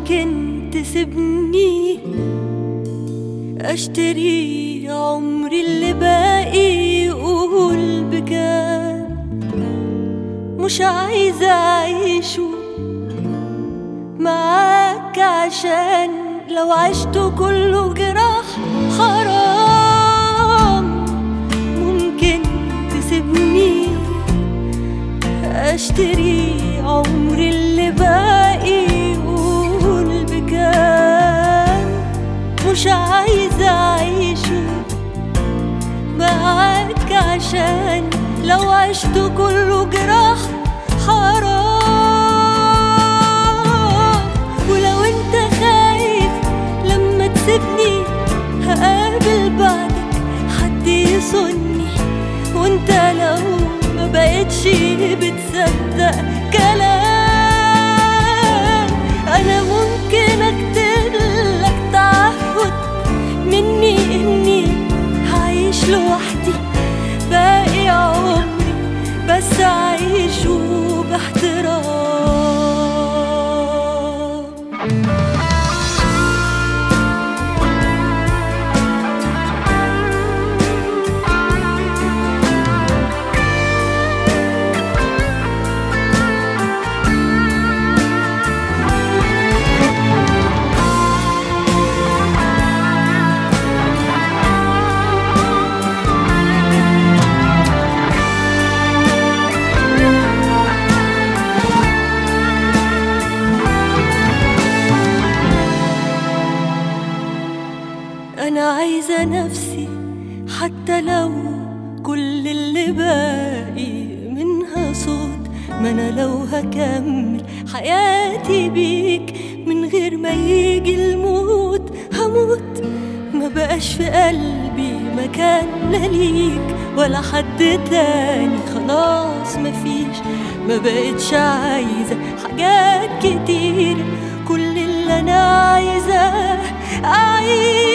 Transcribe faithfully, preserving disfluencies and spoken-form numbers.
ممكن تسيبني اشتري عمري اللي باقي؟ قول بكام؟ مش عايزة اعيشه معاك، عشان لو عشته كله جراح حرام. ممكن تسيبني اشتري عمري اللي باقي؟ قول بكام؟ مش عايزة اعيشه معاك، عشان لو عشته كله جراح حرام. ولو انت خايف لما تسيبني هقابل بعدك حد يصني، وانت لو ما بقتش بتصدق كلام، انا ممكن اكتب لك تعهد مني اني هعيش لوحدي باقي عمري، بس اعيشه باحترام. أنا عايزة نفسي حتى لو كل اللي باقي منها صوت، ما أنا لو هكمل حياتي بيك من غير ما يجي الموت هموت. ما بقاش في قلبي مكان لا ليك ولا حد تاني، خلاص مفيش. ما بقتش عايزة حاجات كتير، كل اللي أنا عايزة أعيش